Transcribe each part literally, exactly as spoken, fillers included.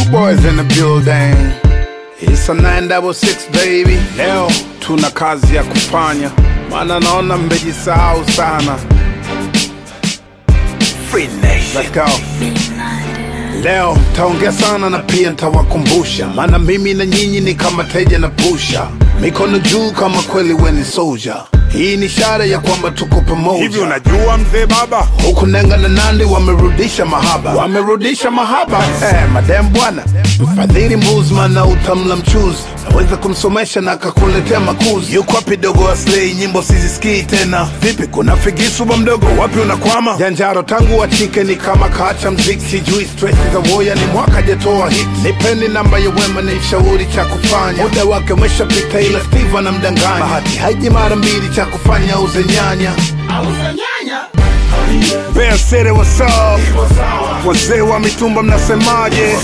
boys in the building. It's a nine double six baby. Leo tuna kazi ya kufanya, maana naona mmejisahau sana. Free Nation. Let's go. Leo taongea sana na pia nitawakumbusha, maana mimi na nyinyi ni kama teja na pusha, mikono juu kama kweli we ni soldier. Hii ni ishara ya kwamba tuko pamoja. Hivi unajua mzee baba, huku Nenga na Nandi wamerudisha mahaba, wamerudisha mahaba. Eh, madam bwana, mfadhili Mbuzman na utamla mchuzi, naweza kumsomesha na akakuletea makuzi. Yuko wapi dogo Aslay, nyimbo sizisikii tena. Vipi kuna Figisu ba mdogo, wapi unakwama? Janjaro tangu wachike ni kama kaacha mziki, sijui stress za woya ni mwaka jetoa hit. Nipeni namba ya Wema ni shauri cha kufanya, muda wake umeshapita ila Steve anamdanganya. Bahati haiji mara mbili cha kufanya uze nyanya. Auze nyanya. Bear City what's up? Wazee wa mitumba mnasemaje?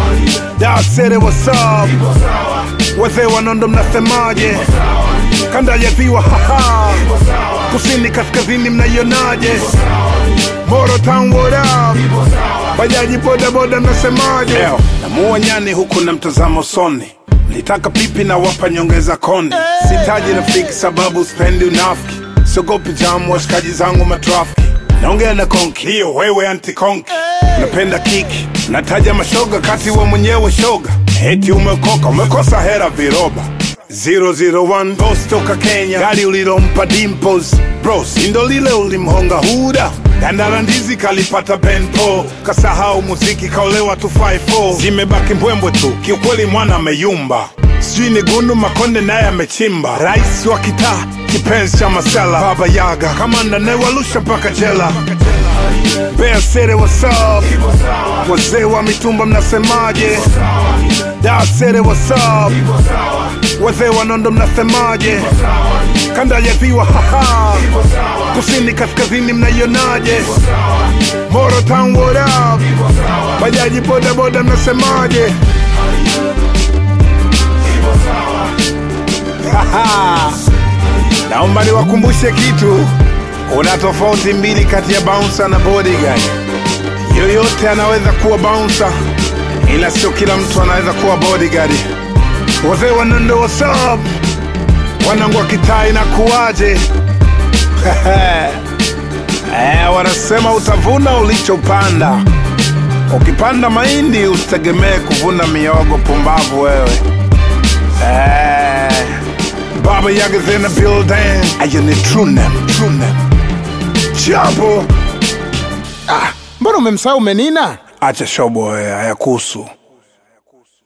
Da City what's up? Wazee wa Nondo mnasemaje? Kanda ya Ziwa haha, kusini kaskazini mnaionaje? Moro Town what up? Bajaji boda boda mnasemaje? Leo namuua nyani huku na mtazamo soni, nitaka pipi na wapa nyongeza konde. Sitaji rafiki sababu spendi unafiki, sogopi jamu washikaji zangu matrafiki. Naongea na konki, hiyo wewe anti-konki. Unapenda kiki, nataja mashoga kati wa mwenyewe shoga. Eti umekoka, umekosa hera viroba. zero zero one Ghost toka Kenya, gari ulilompa Dimples Bros, indo lile ulimhonga Huda. Gandara ndizi kalipata Benpo, kasahau muziki kaulewa tu five four. Zimebaki mbwembwe tu, kiukweli mwana ameyumba. Sijui ni Gundu Makonde naye amechimba. Rais wa kitaa, kipenzi cha masela, Baba Yaga, kamanda newalusha mpaka jela. Bear City what's up? Wazee wa mitumba mnasemaje? Da City what's up? Wazee wa Nondo mnasemaje? Kanda ya Ziwa haha, kusini kaskazini mnaionaje? Moro Town what up? Bajaji boda boda mnasemaje? Haha, naomba niwakumbushe kitu. Kuna tofauti mbili kati ya bouncer na bodyguard. Yoyote anaweza kuwa bouncer, ila sio kila mtu anaweza kuwa bodyguard. Wazee wa Nondo what's up? Wanangu wa kitaa inakuaje? Eh, wanasema utavuna ulichopanda. Ukipanda mahindi usitegemee kuvuna miogo, pumbavu wewe. Eh, Baba Yaga's in the building. Ayo ni true name, true name. Jambo. Ah, mbona umemsahau Menina? Acha shobo, hayakuhusu.